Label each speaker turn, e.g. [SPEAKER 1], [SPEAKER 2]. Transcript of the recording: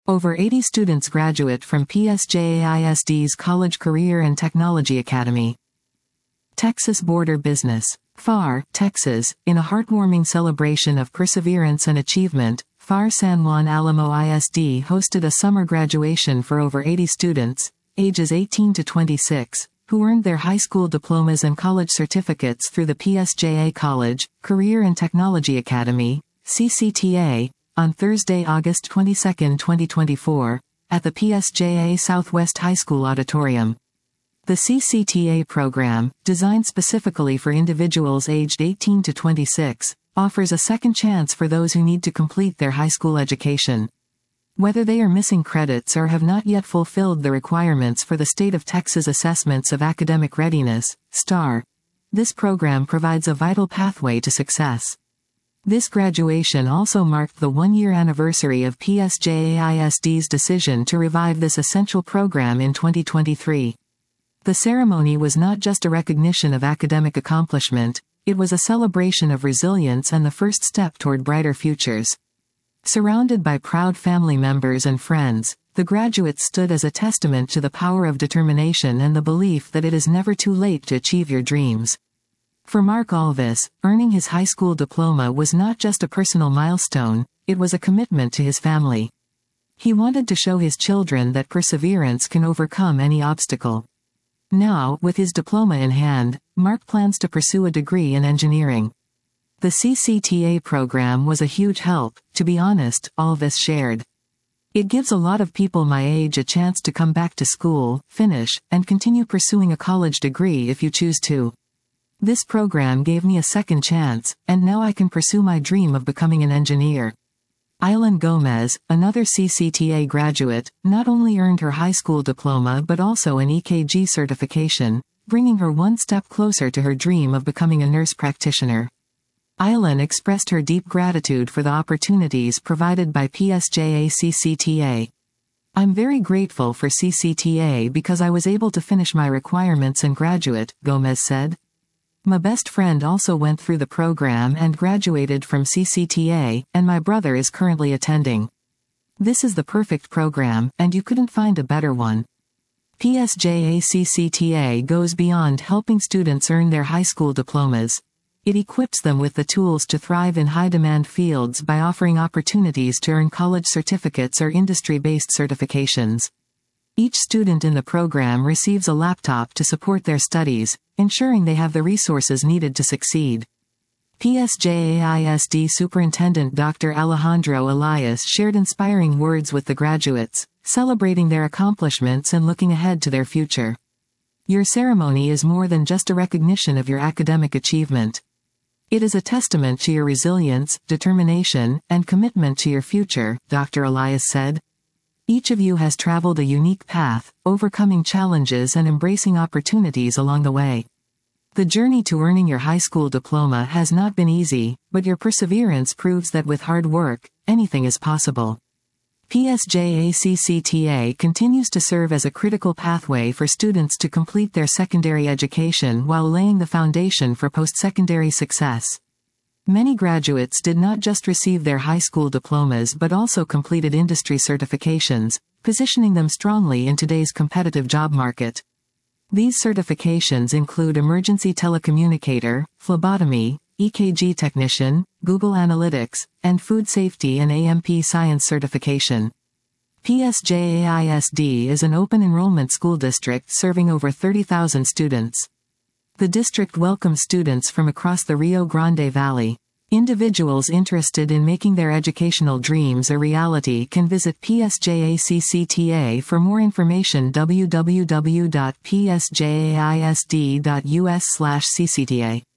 [SPEAKER 1] Over 80 students graduate from PSJAISD's College Career and Technology Academy. Texas Border Business. FAR, Texas, in a heartwarming celebration of perseverance and achievement, FAR San Juan Alamo ISD hosted a summer graduation for over 80 students, ages 18 to 26, who earned their high school diplomas and college certificates through the PSJA College, Career and Technology Academy, CCTA, on Thursday, August 22, 2024, at the PSJA Southwest High School Auditorium. The CCTA program, designed specifically for individuals aged 18 to 26, offers a second chance for those who need to complete their high school education. Whether they are missing credits or have not yet fulfilled the requirements for the State of Texas Assessments of Academic Readiness, STAR, this program provides a vital pathway to success. This graduation also marked the one-year anniversary of PSJAISD's decision to revive this essential program in 2023. The ceremony was not just a recognition of academic accomplishment, it was a celebration of resilience and the first step toward brighter futures. Surrounded by proud family members and friends, the graduates stood as a testament to the power of determination and the belief that it is never too late to achieve your dreams. For Mark Alvis, earning his high school diploma was not just a personal milestone, it was a commitment to his family. He wanted to show his children that perseverance can overcome any obstacle. Now, with his diploma in hand, Mark plans to pursue a degree in engineering. The CCTA program was a huge help, to be honest, Alvis shared. It gives a lot of people my age a chance to come back to school, finish, and continue pursuing a college degree if you choose to. This program gave me a second chance, and now I can pursue my dream of becoming an engineer. Aileen Gomez, another CCTA graduate, not only earned her high school diploma but also an EKG certification, bringing her one step closer to her dream of becoming a nurse practitioner. Aileen expressed her deep gratitude for the opportunities provided by PSJA CCTA. I'm very grateful for CCTA because I was able to finish my requirements and graduate, Gomez said. My best friend also went through the program and graduated from CCTA, and my brother is currently attending. This is the perfect program, and you couldn't find a better one. PSJA CCTA goes beyond helping students earn their high school diplomas. It equips them with the tools to thrive in high-demand fields by offering opportunities to earn college certificates or industry-based certifications. Each student in the program receives a laptop to support their studies, ensuring they have the resources needed to succeed. PSJAISD Superintendent Dr. Alejandro Elias shared inspiring words with the graduates, celebrating their accomplishments and looking ahead to their future. Your ceremony is more than just a recognition of your academic achievement. It is a testament to your resilience, determination, and commitment to your future, Dr. Elias said. Each of you has traveled a unique path, overcoming challenges and embracing opportunities along the way. The journey to earning your high school diploma has not been easy, but your perseverance proves that with hard work, anything is possible. PSJA CCTA continues to serve as a critical pathway for students to complete their secondary education while laying the foundation for post-secondary success. Many graduates did not just receive their high school diplomas but also completed industry certifications, positioning them strongly in today's competitive job market. These certifications include Emergency Telecommunicator, Phlebotomy, EKG Technician, Google Analytics, and Food Safety and AMP Science certification. PSJAISD is an open enrollment school district serving over 30,000 students. The district welcomes students from across the Rio Grande Valley. Individuals interested in making their educational dreams a reality can visit PSJA CCTA for more information. www.psjaisd.us/ccta